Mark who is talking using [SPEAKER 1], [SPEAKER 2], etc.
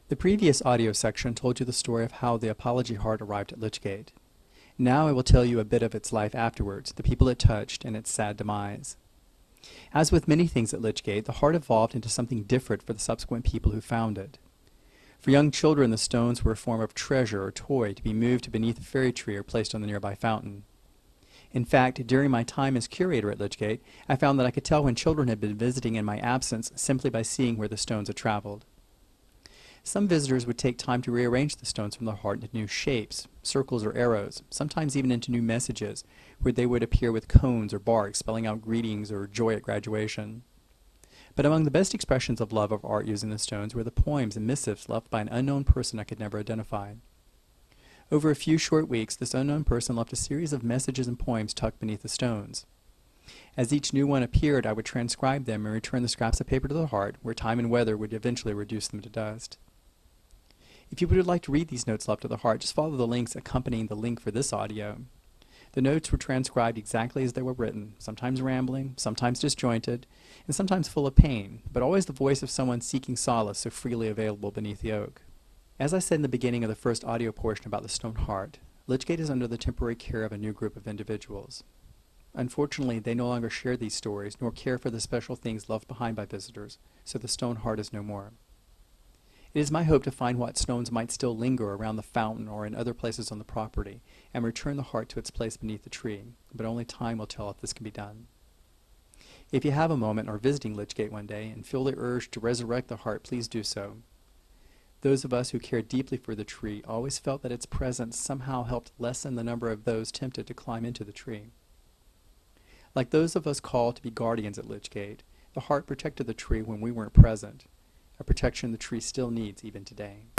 [SPEAKER 1] The previous audio section told you the story of how the apology heart arrived at Lychgate. Now I will tell you a bit of its life afterwards, the people it touched, and its sad demise. As with many things at Lychgate, the heart evolved into something different for the subsequent people who found it. For young children, the stones were a form of treasure or toy to be moved to beneath a fairy tree or placed on the nearby fountain. In fact, during my time as curator at Lychgate, I found that I could tell when children had been visiting in my absence simply by seeing where the stones had traveled. Some visitors would take time to rearrange the stones from the heart into new shapes, circles or arrows, sometimes even into new messages, where they would appear with cones or barks spelling out greetings or joy at graduation. But among the best expressions of love of art using the stones were the poems and missives left by an unknown person I could never identify. Over a few short weeks, this unknown person left a series of messages and poems tucked beneath the stones. As each new one appeared, I would transcribe them and return the scraps of paper to the heart, where time and weather would eventually reduce them to dust. If you would like to read these notes left to the heart, just follow the links accompanying the link for this audio. The notes were transcribed exactly as they were written, sometimes rambling, sometimes disjointed, and sometimes full of pain, but always the voice of someone seeking solace so freely available beneath the oak. As I said in the beginning of the first audio portion about the stone heart, Lychgate is under the temporary care of a new group of individuals. Unfortunately, they no longer share these stories, nor care for the special things left behind by visitors, so the stone heart is no more. It is my hope to find what stones might still linger around the fountain or in other places on the property, and return the heart to its place beneath the tree, but only time will tell if this can be done. If you have a moment or visiting Lychgate one day and feel the urge to resurrect the heart, please do so. Those of us who care deeply for the tree always felt that its presence somehow helped lessen the number of those tempted to climb into the tree. Like those of us called to be guardians at Lychgate, the heart protected the tree when we weren't present, a protection the tree still needs even today.